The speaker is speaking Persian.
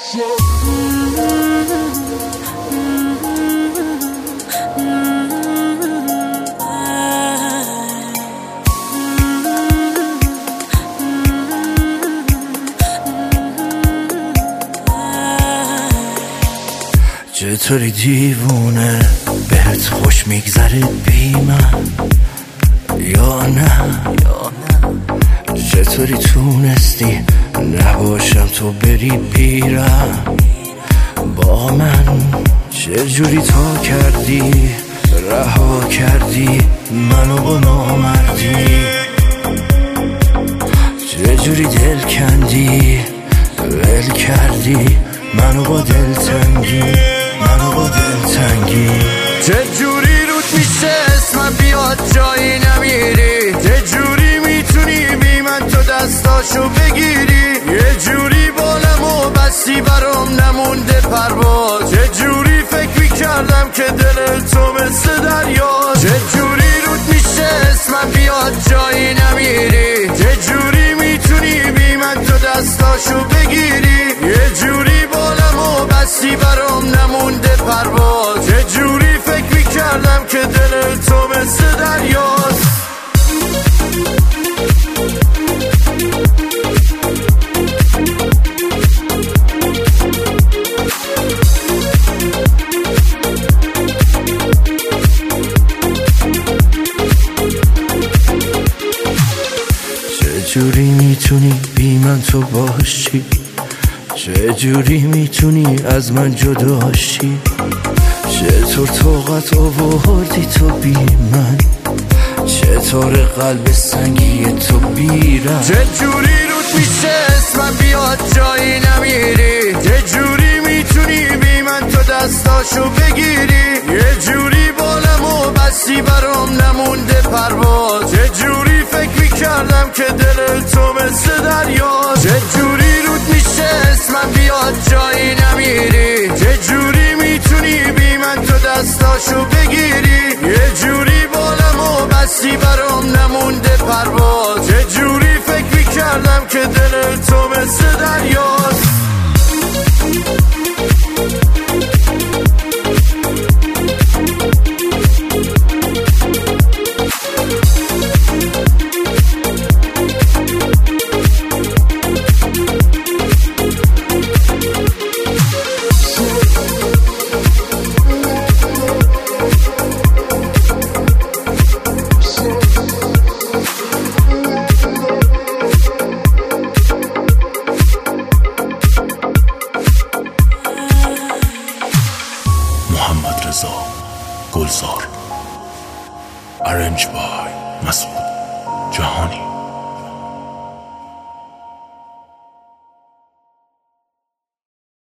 چطوری دیوونه بهت خوش میگذره بی من یا نه؟ چطوری تونستی نباشم تو بری پیرم با من؟ چجوری تا کردی رها کردی منو با نامردی؟ چجوری دل کندی ول کردی منو با دلتنگی؟ چجوری رود میشه اسمم بیاد جایی نمیری؟ چجوری میتونی بی من تو دستاشو بگیری؟ یه جوری بالمو بستی برام نمونده پرواز. چجوری فکر میکردم که دل تو مثل دریا؟ چجوری رود میشه اسمم بیاد جایی نمیری؟ چجوری میتونی بی من تو دستاشو بگیری؟ یه جوری بالمو بستی برام نمونده پرواز. چه جوری فکر میکردم که دل تو مثل دریاست. چه جوری میتونی بی من تو باشی؟ چجوری میتونی از من جداشی؟ چطور طاقت آوردی تو بی من؟ چطور قلب سنگی تو بیرم؟ چجوری رود میشه اسمم بیاد جایی نمیری؟ چجوری میتونی بی من تو دستاشو بگیری؟ یه جوری بالمو بستی برام نمونده پرواز. چجوری فکر میکردم که دل تو مثل دریا؟ چجوری رود میشه اسمم بیاد جایی نمیری؟ چجوری میتونی بی من تو دستاشو بگیری؟ یه جوری بالمو بستی برام نمونده پرواز. چجوری فکر میکردم که دل تو مثل دریاست. محمد رضا گلزار، ارنج بای مسعود جهانی.